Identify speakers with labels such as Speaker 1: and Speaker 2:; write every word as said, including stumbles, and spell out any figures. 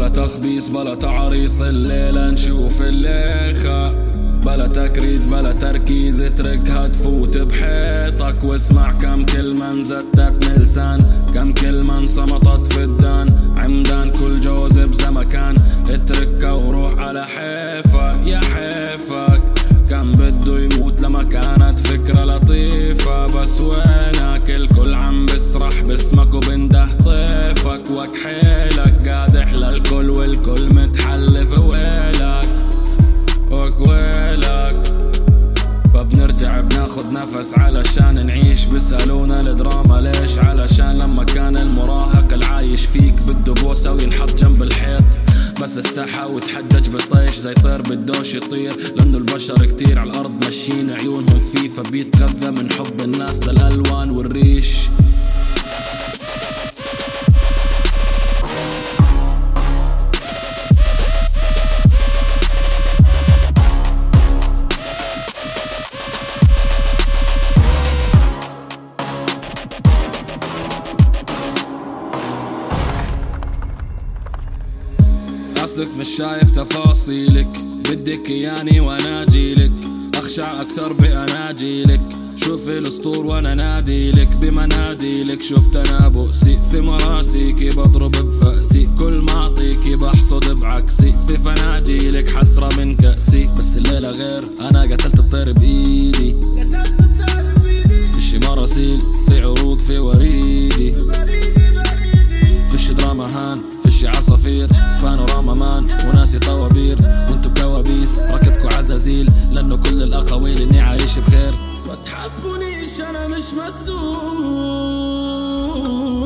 Speaker 1: بلا تخبيص بلا تعريص، الليلة نشوف الليخة، بلا تكريز بلا تركيز، اتركها تفوت بحيطك واسمع كم كلمة انزتت من لسان، كم كلمة انصمتت في الدان، عمدان كل جوز بزمكان، اتركها وروح على حيفك يا حيفك. كان بده يموت لما كانت فكرة لطيفة، بس وينك الكل عم بسرح باسمك وبنده طيفك، وكحيلك قادح للكل والكل متحلف ويلك وكويلك. فبنرجع بناخد نفس علشان نعيش، بيسألونا الدراما ليش، علشان لما كان المراهق العايش فيك بده بوسة وينحط جنب الحيط، بس استحى وتحجج بالطيش زي طير بدوش يطير، لانه البشر كتير على الارض ماشيين عيونهم فيه، فبيتغذى من حب الناس للالوان والريش. آسف مش شايف تفاصيلك، بدك اياني وانا اجيلك، اخشع اكتر باناجيلك، شوفي الاسطور وانا ناديلك بمناديلك، شفت انا بؤسي في مراسيكي بضرب بفأسي، كل ما اعطيكي بحصد بعكسي، في فناجيلك حسرة من كأسي، بس الليلة غير انا قتلت الطير بايدي، فيش مراسيل في عروض في وريدي، فيش دراما هان فيش عصافير، بانوراما مان وناسي طوابير، وانتو بكوابيس ركبكو عزازيل، لانه كل الاقاويل اني عايش بخير.
Speaker 2: ما تحاسبونيش انا مش مسؤول،